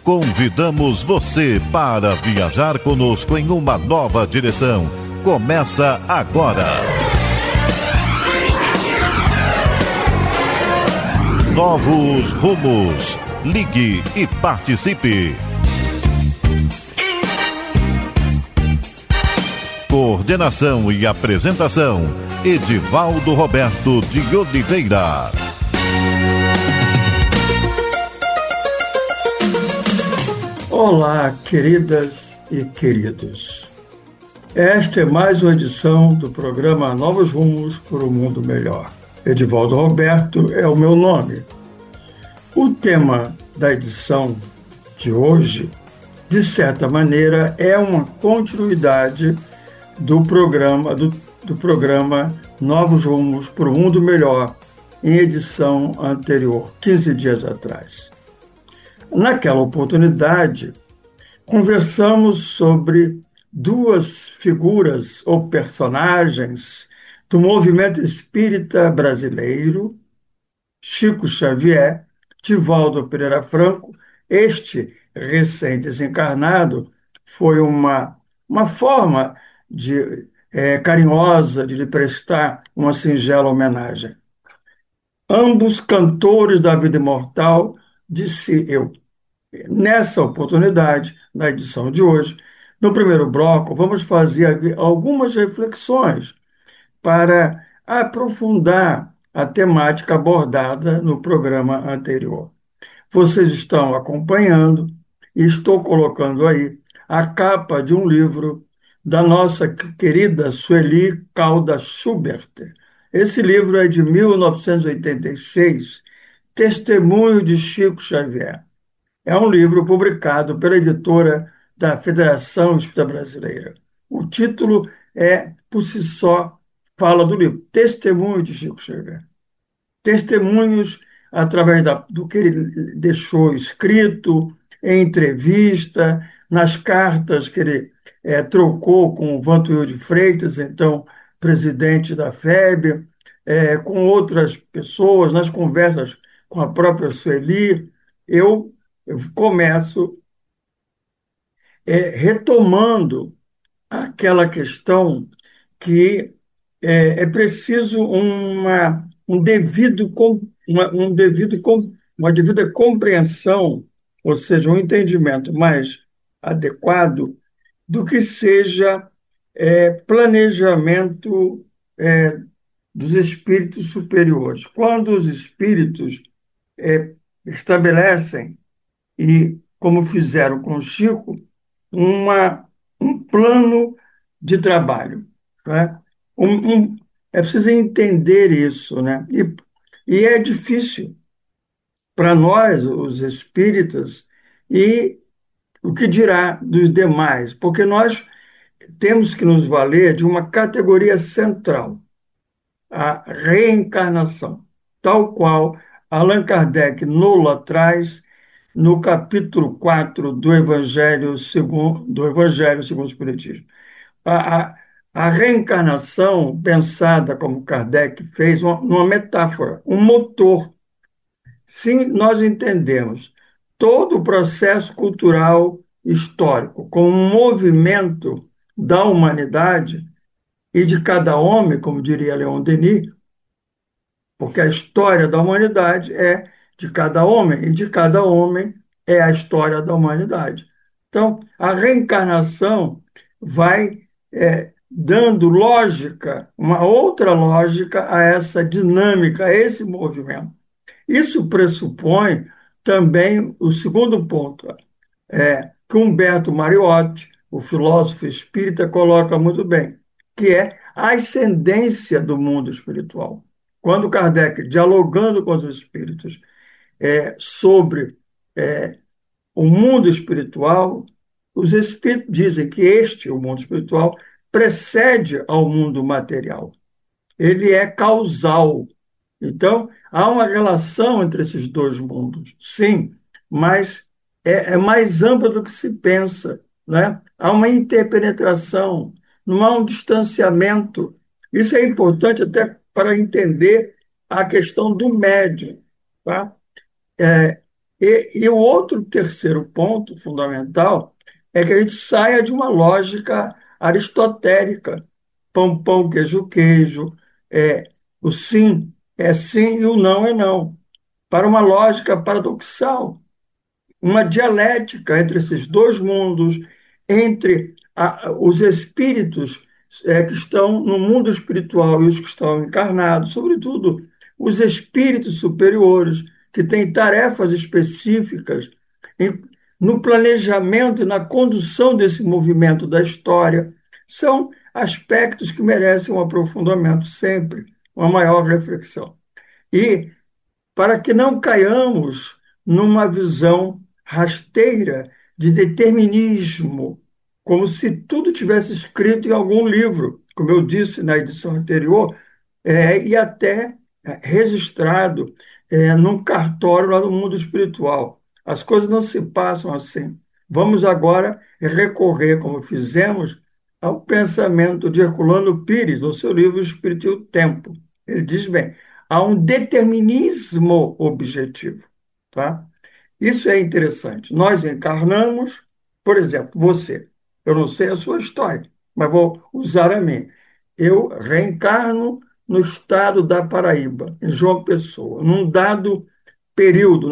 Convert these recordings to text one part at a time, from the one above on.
Convidamos você para viajar conosco em uma nova direção. Começa agora. Novos rumos. Ligue e participe. Coordenação e apresentação: Edivaldo Roberto de Oliveira. Olá, queridas e queridos. Esta é mais uma edição do programa Novos Rumos por um Mundo Melhor. Edivaldo Roberto é o meu nome. O tema da edição de hoje, de certa maneira, é uma continuidade do programa Novos Rumos por um Mundo Melhor, em edição anterior, 15 dias atrás. Naquela oportunidade, conversamos sobre duas figuras ou personagens do movimento espírita brasileiro, Chico Xavier, Divaldo Pereira Franco. Este recém-desencarnado foi uma forma carinhosa de lhe prestar uma singela homenagem. Ambos cantores da vida imortal, disse eu. Nessa oportunidade, na edição de hoje, no primeiro bloco, vamos fazer algumas reflexões para aprofundar a temática abordada no programa anterior. Vocês estão acompanhando e estou colocando aí a capa de um livro da nossa querida Sueli Caldas Schubert. Esse livro é de 1986, Testemunho de Chico Xavier. É um livro publicado pela editora da Federação Espírita Brasileira. O título por si só, fala do livro, Testemunho de Chico Xavier. Testemunhos através do que ele deixou escrito, em entrevista, nas cartas que ele trocou com o Vantuil de Freitas, então presidente da FEB, com outras pessoas, nas conversas com a própria Sueli. Eu começo retomando aquela questão que é preciso uma devida compreensão, ou seja, um entendimento mais adequado do que seja planejamento dos espíritos superiores. Quando os espíritos estabelecem, e como fizeram com o Chico, um plano de trabalho. Né? É preciso entender isso, né? E é difícil para nós, os espíritas, e o que dirá dos demais, porque nós temos que nos valer de uma categoria central, a reencarnação, tal qual Allan Kardec Nola traz no capítulo 4 do Evangelho segundo o Espiritismo. A reencarnação, pensada como Kardec fez, uma metáfora, um motor. Se nós entendemos todo o processo cultural histórico como um movimento da humanidade e de cada homem, como diria Leon Denis, porque a história da humanidade é de cada homem, e de cada homem é a história da humanidade. Então, a reencarnação vai dando lógica, uma outra lógica a essa dinâmica, a esse movimento. Isso pressupõe também o segundo ponto, que Humberto Mariotti, o filósofo espírita, coloca muito bem, que é a ascendência do mundo espiritual. Quando Kardec, dialogando com os espíritos sobre o mundo espiritual, os espíritos dizem que o mundo espiritual, precede ao mundo material. Ele é causal. Então, há uma relação entre esses dois mundos, sim, mas é mais ampla do que se pensa, né? Há uma interpenetração, não há um distanciamento. Isso é importante até para entender a questão do médium. Tá? E o outro terceiro ponto fundamental é que a gente saia de uma lógica aristotélica, pão, pão, queijo, queijo, o sim é sim e o não é não, para uma lógica paradoxal, uma dialética entre esses dois mundos, entre os espíritos que estão no mundo espiritual e os que estão encarnados, sobretudo os espíritos superiores, que têm tarefas específicas em, no planejamento e na condução desse movimento da história. São aspectos que merecem um aprofundamento sempre, uma maior reflexão. E para que não caiamos numa visão rasteira de determinismo, como se tudo tivesse escrito em algum livro, como eu disse na edição anterior, e até registrado num cartório lá no mundo espiritual. As coisas não se passam assim. Vamos agora recorrer, como fizemos, ao pensamento de Herculano Pires, no seu livro Espírito e o Tempo. Ele diz bem, há um determinismo objetivo, tá? Isso é interessante. Nós encarnamos, por exemplo, você. Eu não sei a sua história, mas vou usar a minha. Eu reencarno no estado da Paraíba, em João Pessoa, num dado período,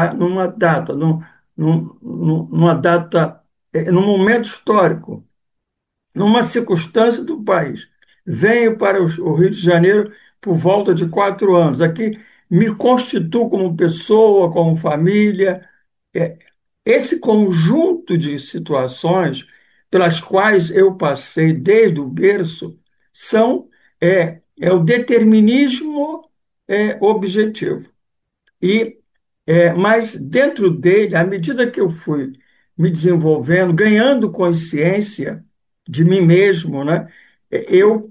numa data, num momento histórico, numa circunstância do país. Venho para o Rio de Janeiro por volta de 4 anos. Aqui me constituo como pessoa, como família. É, Esse conjunto de situações pelas quais eu passei desde o berço são o determinismo objetivo. Mas dentro dele, à medida que eu fui me desenvolvendo, ganhando consciência de mim mesmo, né, eu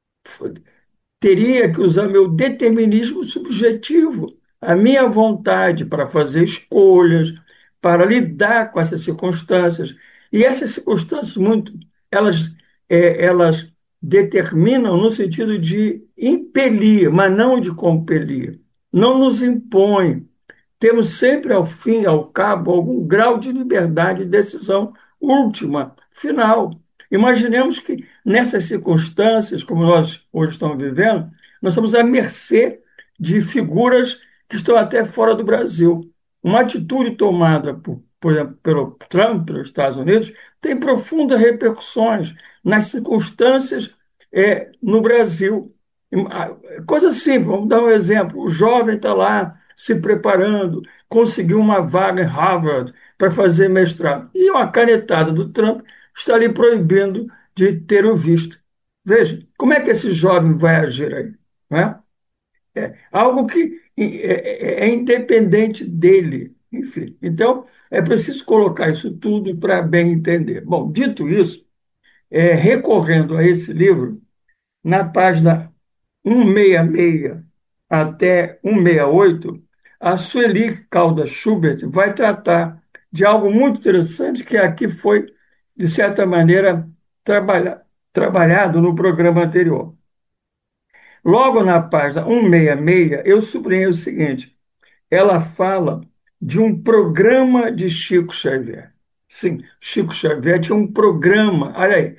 teria que usar meu determinismo subjetivo, a minha vontade para fazer escolhas, para lidar com essas circunstâncias. E essas circunstâncias elas, elas determinam no sentido de impelir, mas não de compelir. Não nos impõem, temos sempre, ao fim e ao cabo, algum grau de liberdade de decisão última, final. Imaginemos que, nessas circunstâncias, como nós hoje estamos vivendo, nós estamos à mercê de figuras que estão até fora do Brasil. Uma atitude tomada, por exemplo, pelo Trump, pelos Estados Unidos, tem profundas repercussões nas circunstâncias no Brasil. Coisa simples, vamos dar um exemplo. O jovem está lá se preparando, conseguiu uma vaga em Harvard para fazer mestrado. E uma canetada do Trump está lhe proibindo de ter o visto. Veja, como é que esse jovem vai agir aí? Não é? Algo que é independente dele. Enfim, então é preciso colocar isso tudo para bem entender. Bom, dito isso, recorrendo a esse livro, na página 166 até 168, a Sueli Caldas Schubert vai tratar de algo muito interessante que aqui foi, de certa maneira, trabalhado no programa anterior. Logo na página 166, eu sublinhei o seguinte: ela fala de um programa de Chico Xavier. Sim, Chico Xavier tinha um programa. Olha aí,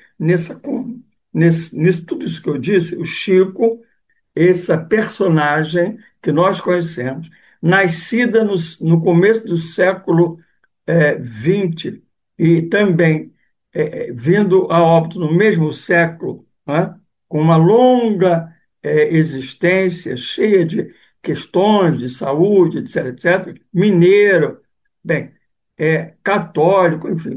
nesse tudo isso que eu disse, o Chico, essa personagem que nós conhecemos, nascida no começo do século XX e também vindo a óbito no mesmo século, né, com uma longa existência, cheia de questões de saúde, etc., etc., mineiro, bem, católico, enfim,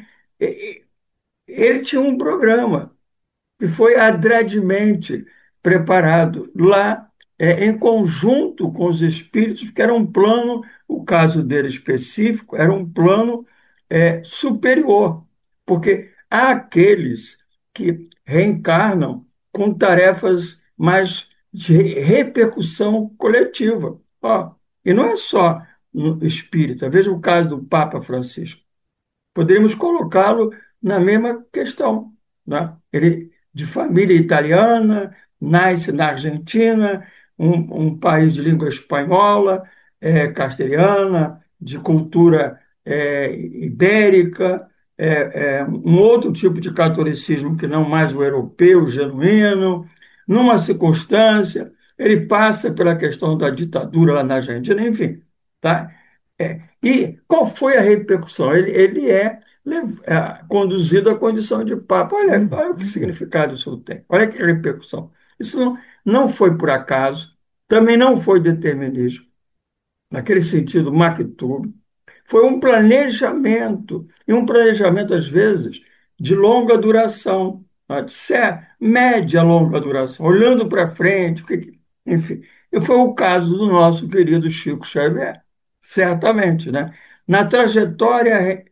ele tinha um programa que foi adredemente preparado lá, em conjunto com os espíritos, que era um plano, o caso dele específico, era um plano superior, porque há aqueles que reencarnam com tarefas mais de repercussão coletiva. Ó, e não é só no espírita, veja o caso do Papa Francisco. Poderíamos colocá-lo na mesma questão, né? Ele, de família italiana, nasce na Argentina, um país de língua espanhola, castelhana, de cultura ibérica, um outro tipo de catolicismo que não mais o europeu, genuíno. Numa circunstância, ele passa pela questão da ditadura lá na Argentina, enfim. Tá? E qual foi a repercussão? Ele conduzido à condição de Papa. Olha que significado isso tem, olha que repercussão. Isso não foi por acaso, também não foi determinismo, naquele sentido, Maktub. Foi um planejamento, e um planejamento, às vezes, de longa duração, tá? De média longa duração, olhando para frente, enfim. E foi o caso do nosso querido Chico Xavier, certamente, né? Na trajetória,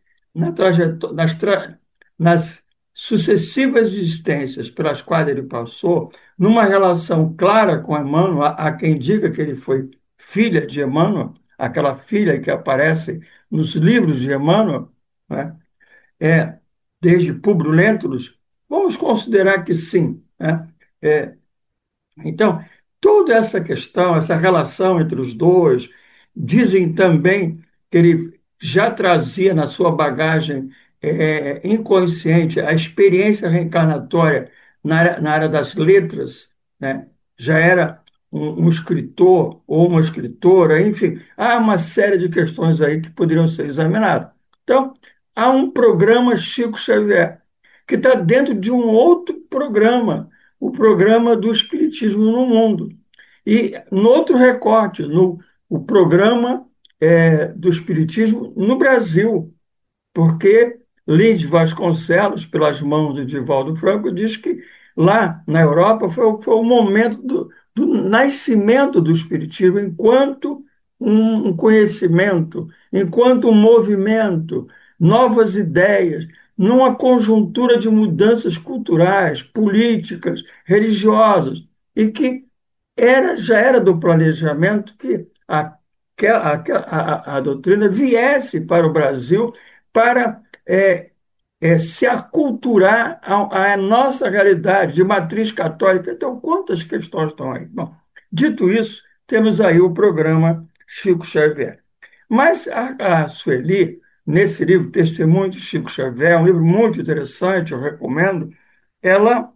nas sucessivas existências pelas quais ele passou, numa relação clara com Emmanuel, há quem diga que ele foi filha de Emmanuel, aquela filha que aparece nos livros de Emmanuel, né? é, Desde Publio Lentulus, vamos considerar que sim. Né? É, então, toda essa questão, essa relação entre os dois, dizem também que ele já trazia na sua bagagem inconsciente a experiência reencarnatória na área das letras, né? Já era um escritor ou uma escritora, enfim, há uma série de questões aí que poderiam ser examinadas. Então, há um programa Chico Xavier, que está dentro de um outro programa, o programa do Espiritismo no Mundo. E no outro recorte, o programa do Espiritismo no Brasil, porque Lins Vasconcelos, pelas mãos de Divaldo Franco, diz que lá na Europa foi o momento do nascimento do Espiritismo enquanto um conhecimento, enquanto um movimento, novas ideias, numa conjuntura de mudanças culturais, políticas, religiosas, e que já era do planejamento que a doutrina viesse para o Brasil para se aculturar à nossa realidade de matriz católica. Então, quantas questões estão aí? Bom, dito isso, temos aí o programa Chico Xavier. Mas a Sueli, nesse livro, Testemunho de Chico Xavier, um livro muito interessante, eu recomendo, ela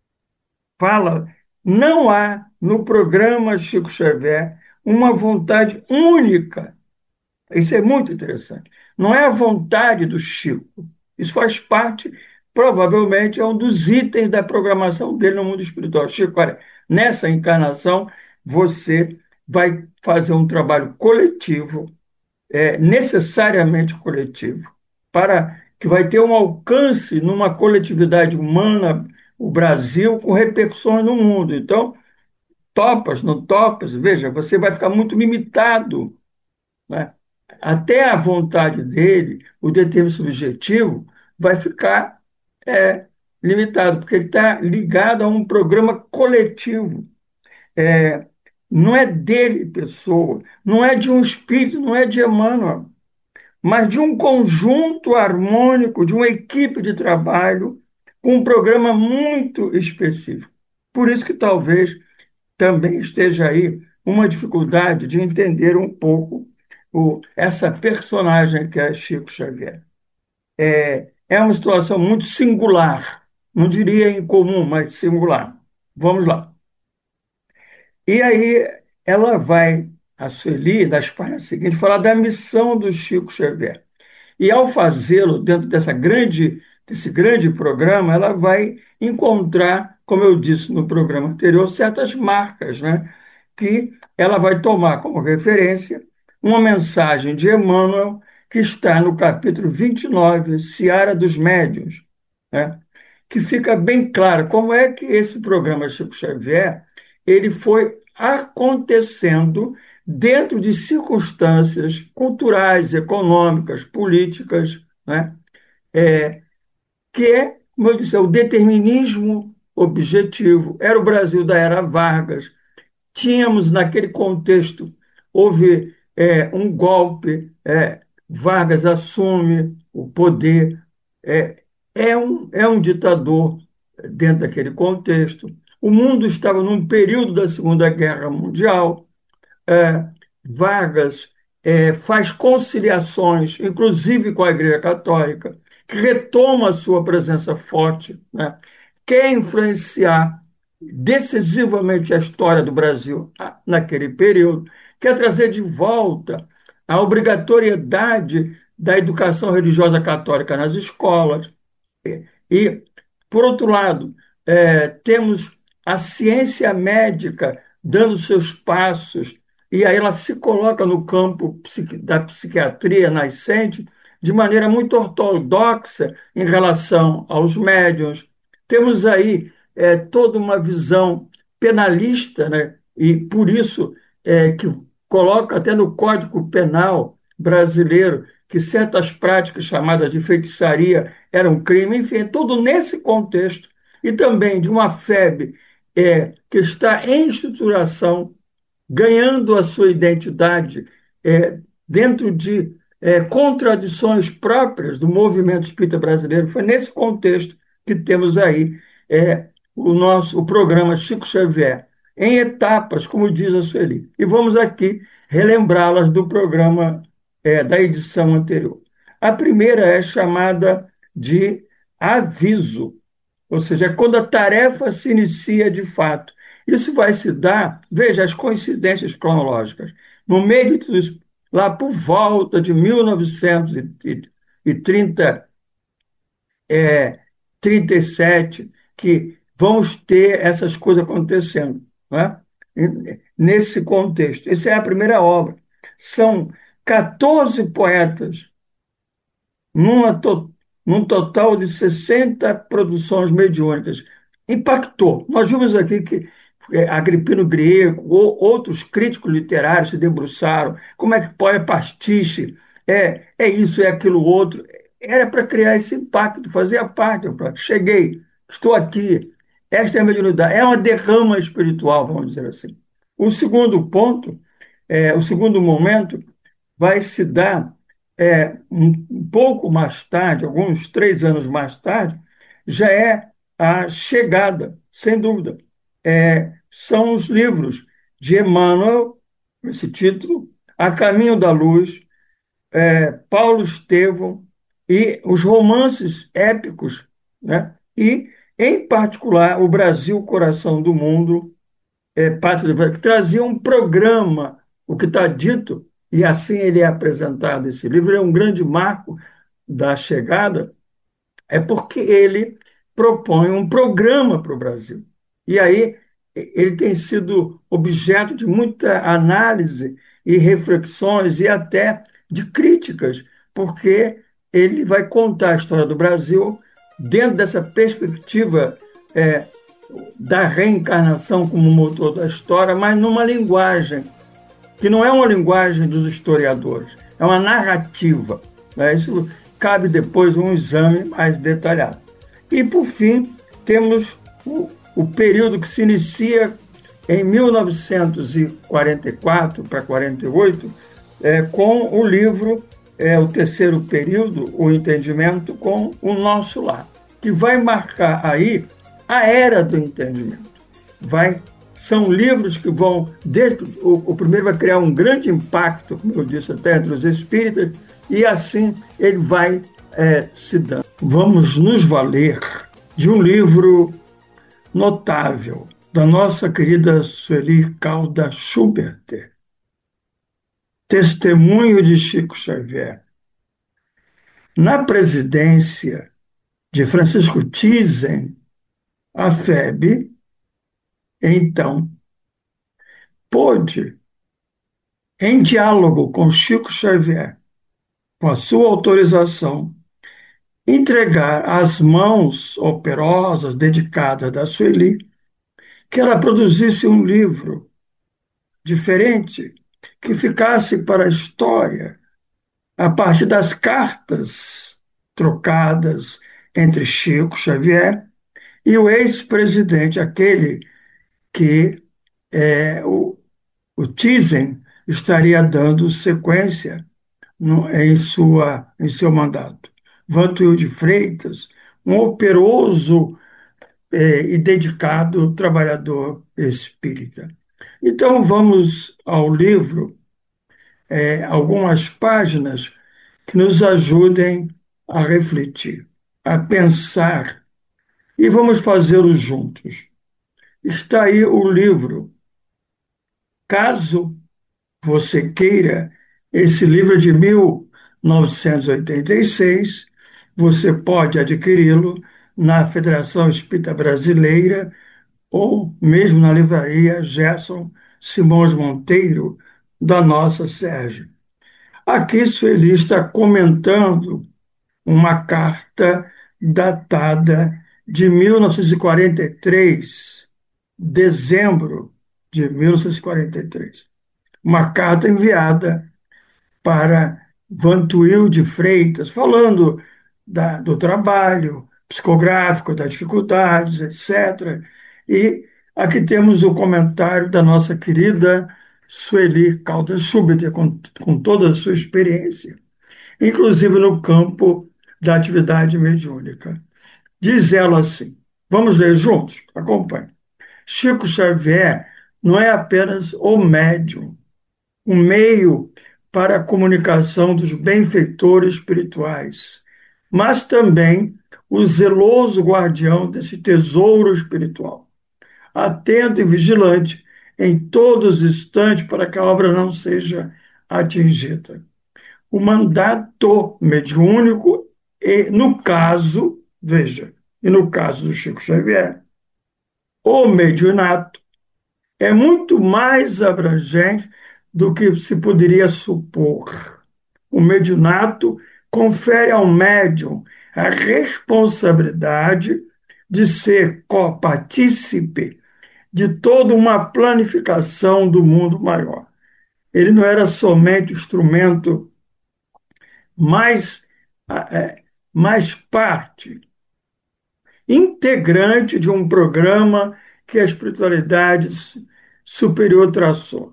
fala, não há no programa Chico Xavier uma vontade única. Isso é muito interessante. Não é a vontade do Chico. Isso faz parte, provavelmente, é um dos itens da programação dele no mundo espiritual. Chico, olha, nessa encarnação, você vai fazer um trabalho coletivo, necessariamente coletivo, para que vai ter um alcance numa coletividade humana, o Brasil, com repercussões no mundo. Então, topas, não topas, veja, você vai ficar muito limitado, né? Até a vontade dele, o determinismo subjetivo, vai ficar limitado, porque ele está ligado a um programa coletivo. É, não é dele, pessoa, não é de um espírito, não é de Emmanuel, mas de um conjunto harmônico, de uma equipe de trabalho, com um programa muito específico. Por isso que talvez também esteja aí uma dificuldade de entender um pouco essa personagem que é Chico Xavier. É uma situação muito singular, não diria incomum, mas singular. Vamos lá. E aí ela vai, a Sueli, das páginas seguintes, falar da missão do Chico Xavier. E ao fazê-lo dentro desse grande programa, ela vai encontrar, como eu disse no programa anterior, certas marcas, né, que ela vai tomar como referência uma mensagem de Emmanuel que está no capítulo 29, Seara dos Médiuns, né, que fica bem claro como é que esse programa Chico Xavier ele foi acontecendo dentro de circunstâncias culturais, econômicas, políticas, né? Que é, como eu disse, o determinismo objetivo. Era o Brasil da era Vargas. Tínhamos, naquele contexto, houve um golpe, Vargas assume o poder, é um ditador dentro daquele contexto. O mundo estava num período da Segunda Guerra Mundial, Vargas faz conciliações, inclusive com a Igreja Católica, que retoma a sua presença forte, né? Quer influenciar decisivamente a história do Brasil naquele período, quer trazer de volta a obrigatoriedade da educação religiosa católica nas escolas. E, por outro lado, temos a ciência médica dando seus passos, e aí ela se coloca no campo da psiquiatria nascente de maneira muito ortodoxa em relação aos médiuns. Temos aí toda uma visão penalista, né? E por isso que coloca até no Código Penal brasileiro que certas práticas chamadas de feitiçaria era um crime, enfim, tudo nesse contexto, e também de uma febre que está em estruturação, ganhando a sua identidade dentro de contradições próprias do movimento espírita brasileiro. Foi nesse contexto que temos aí o programa Chico Xavier, em etapas, como diz a Sueli. E vamos aqui relembrá-las do programa da edição anterior. A primeira é chamada de aviso, ou seja, é quando a tarefa se inicia de fato. Isso vai se dar, veja as coincidências cronológicas, no meio de tudo isso, lá por volta de 1930, 37, que vamos ter essas coisas acontecendo, não é? Nesse contexto. Essa é a primeira obra. São 14 poetas numa num total de 60 produções mediúnicas. Impactou. Nós vimos aqui que Agripino Grieco, ou outros críticos literários se debruçaram. Como é que pode pastiche? É isso, é aquilo outro. Era para criar esse impacto, fazia parte. Cheguei, estou aqui. Esta é a mediunidade. É uma derrama espiritual, vamos dizer assim. O segundo ponto, o segundo momento, vai se dar um pouco mais tarde, alguns 3 anos mais tarde, já é a chegada, sem dúvida. São os livros de Emmanuel, esse título, A Caminho da Luz, Paulo Estevão e os romances épicos, né? E, em particular, o Brasil, Coração do Mundo, Pátria do Brasil, que trazia um programa, o que está dito, e assim ele é apresentado, esse livro é um grande marco da chegada, é porque ele propõe um programa para o Brasil. E aí ele tem sido objeto de muita análise e reflexões e até de críticas, porque ele vai contar a história do Brasil dentro dessa perspectiva da reencarnação como motor da história, mas numa linguagem que não é uma linguagem dos historiadores, é uma narrativa. Né? Isso cabe depois um exame mais detalhado. E, por fim, temos o período que se inicia em 1944 para 48, com o livro, o terceiro período, o entendimento com o nosso lar, que vai marcar aí a era do entendimento. São livros que vão, o primeiro vai criar um grande impacto, como eu disse, até entre os espíritas, e assim ele vai se dando. Vamos nos valer de um livro notável da nossa querida Sueli Calda Schubert, Testemunho de Chico Xavier. Na presidência de Francisco Thyssen, a FEB, então, pôde, em diálogo com Chico Xavier, com a sua autorização, entregar às mãos operosas, dedicadas da Sueli, que ela produzisse um livro diferente, que ficasse para a história, a partir das cartas trocadas entre Chico Xavier e o ex-presidente, aquele que o Thyssen estaria dando sequência em seu mandato. Vantuil de Freitas, um operoso e dedicado trabalhador espírita. Então, vamos ao livro algumas páginas que nos ajudem a refletir, a pensar, e vamos fazê-lo juntos. Está aí o livro. Caso você queira, esse livro é de 1986, você pode adquiri-lo na Federação Espírita Brasileira ou mesmo na livraria Gerson Simões Monteiro, da nossa Sérgio. Aqui Sueli está comentando uma carta datada de 1943, dezembro de 1943. Uma carta enviada para Vantuil de Freitas, falando do trabalho psicográfico, das dificuldades, etc. E aqui temos o comentário da nossa querida Sueli Caldas Schubert, com toda a sua experiência, inclusive no campo da atividade mediúnica. Diz ela assim, vamos ler juntos? Acompanhe. Chico Xavier não é apenas o médium, um meio para a comunicação dos benfeitores espirituais, mas também o zeloso guardião desse tesouro espiritual, atento e vigilante em todos os instantes para que a obra não seja atingida. O mandato mediúnico e, no caso, veja, e no caso do Chico Xavier, o mediunato é muito mais abrangente do que se poderia supor. O mediunato confere ao médium a responsabilidade de ser copartícipe de toda uma planificação do mundo maior. Ele não era somente o instrumento, mais, mais parte integrante de um programa que a espiritualidade superior traçou.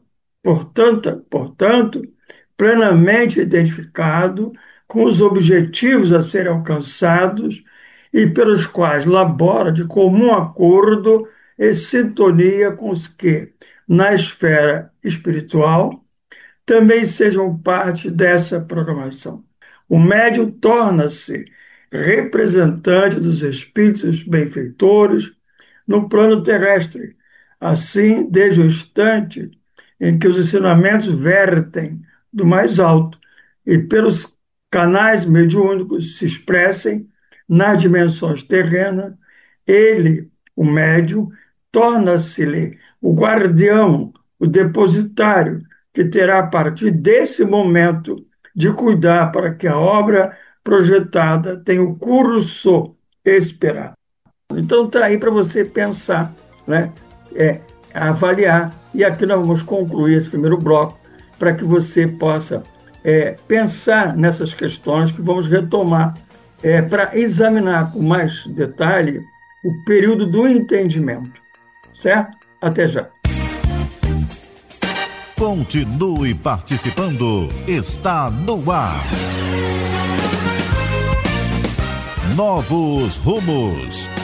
Portanto, plenamente identificado com os objetivos a serem alcançados e pelos quais labora de comum acordo e sintonia com os que, na esfera espiritual, também sejam parte dessa programação. O médium torna-se representante dos espíritos benfeitores no plano terrestre. Assim, desde o instante em que os ensinamentos vertem do mais alto e pelos canais mediúnicos se expressem nas dimensões terrenas, ele, o médium, torna-se-lhe o guardião, o depositário, que terá a partir desse momento de cuidar para que a obra projetada tenha o curso esperado. Então está aí para você pensar, né? Avaliar, e aqui nós vamos concluir esse primeiro bloco para que você possa pensar nessas questões que vamos retomar para examinar com mais detalhe o período do entendimento, certo? Até já. Continue participando, está no ar. Novos Rumos.